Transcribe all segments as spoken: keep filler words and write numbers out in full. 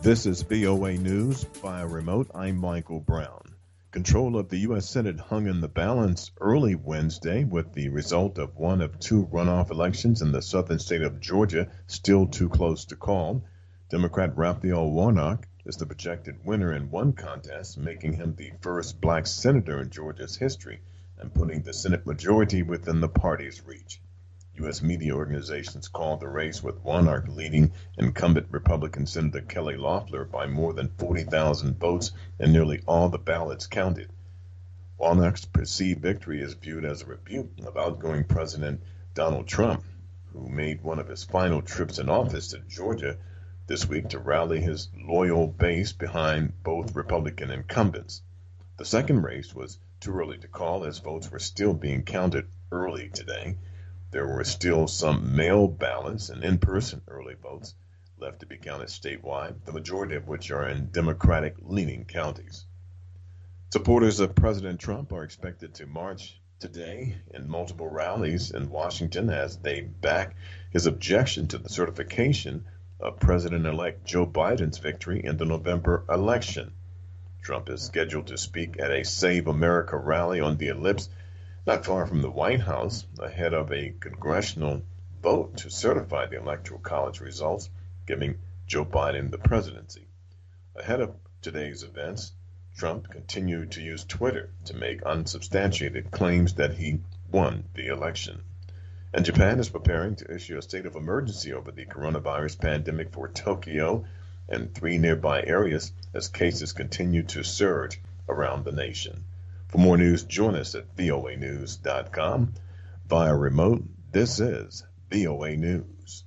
This is V O A News via remote. I'm Michael Brown. Control of the U S Senate hung in the balance early Wednesday with the result of one of two runoff elections in the southern state of Georgia still too close to call. Democrat Raphael Warnock is the projected winner in one contest, making him the first black senator in Georgia's history and putting the Senate majority within the party's reach. U S media organizations called the race with Warnock leading incumbent Republican Senator Kelly Loeffler by more than forty thousand votes and nearly all the ballots counted. Warnock's perceived victory is viewed as a rebuke of outgoing President Donald Trump, who made one of his final trips in office to Georgia this week to rally his loyal base behind both Republican incumbents. The second race was too early to call as votes were still being counted early today. There were still some mail ballots and in-person early votes left to be counted statewide, the majority of which are in Democratic-leaning counties. Supporters of President Trump are expected to march today in multiple rallies in Washington as they back his objection to the certification of President-elect Joe Biden's victory in the November election. Trump is scheduled to speak at a Save America rally on the Ellipse not far from the White House, ahead of a congressional vote to certify the Electoral College results, giving Joe Biden the presidency. Ahead of today's events, Trump continued to use Twitter to make unsubstantiated claims that he won the election. And Japan is preparing to issue a state of emergency over the coronavirus pandemic for Tokyo and three nearby areas as cases continue to surge around the nation. For more news, join us at V O A news dot com. Via remote, this is V O A News.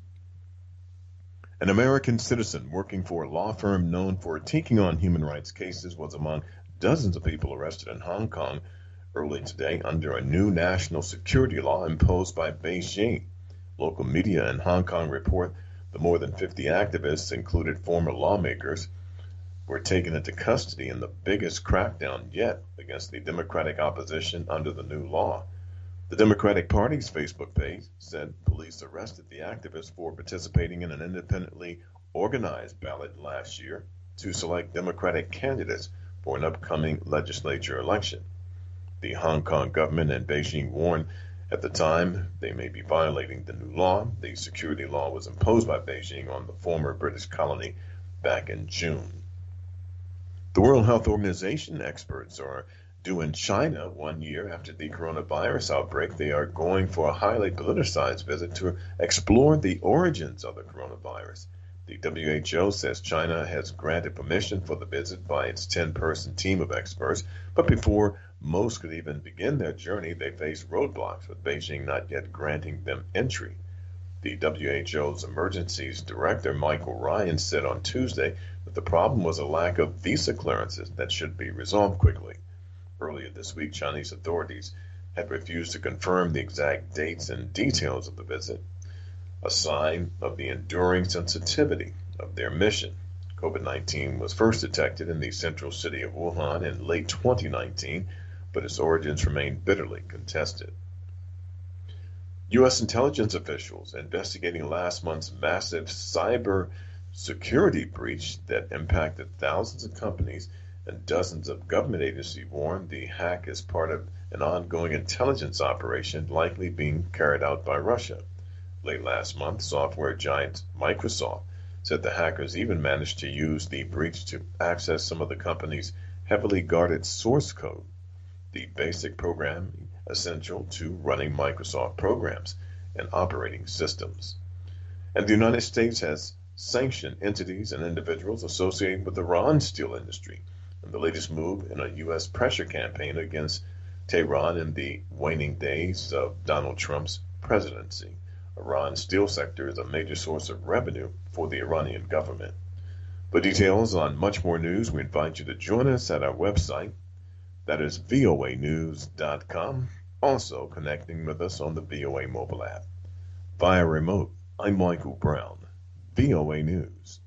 An American citizen working for a law firm known for taking on human rights cases was among dozens of people arrested in Hong Kong early today under a new national security law imposed by Beijing. Local media in Hong Kong report the more than fifty activists, included former lawmakers, were taken into custody in the biggest crackdown yet against the Democratic opposition under the new law. The Democratic Party's Facebook page said police arrested the activists for participating in an independently organized ballot last year to select Democratic candidates for an upcoming legislature election. The Hong Kong government and Beijing warned at the time they may be violating the new law. The security law was imposed by Beijing on the former British colony back in June. The World Health Organization experts are due in China one year after the coronavirus outbreak. They are going for a highly politicized visit to explore the origins of the coronavirus. The W H O says China has granted permission for the visit by its ten-person team of experts, but before most could even begin their journey, they face roadblocks, with Beijing not yet granting them entry. The W H O's emergencies director, Michael Ryan, said on Tuesday that the problem was a lack of visa clearances that should be resolved quickly. Earlier this week, Chinese authorities had refused to confirm the exact dates and details of the visit, a sign of the enduring sensitivity of their mission. COVID nineteen was first detected in the central city of Wuhan in late twenty nineteen, but its origins remain bitterly contested. U S intelligence officials investigating last month's massive cyber security breach that impacted thousands of companies and dozens of government agencies warned the hack is part of an ongoing intelligence operation likely being carried out by Russia. Late last month, software giant Microsoft said the hackers even managed to use the breach to access some of the company's heavily guarded source code, the basic programming essential to running Microsoft programs and operating systems. And the United States has sanctioned entities and individuals associated with Iran's steel industry in the latest move in a U S pressure campaign against Tehran in the waning days of Donald Trump's presidency. Iran's steel sector is a major source of revenue for the Iranian government. For details on much more news, we invite you to join us at our website. That is V O A news dot com. Also connecting with us on the V O A mobile app. Via remote, I'm Michael Brown, V O A News.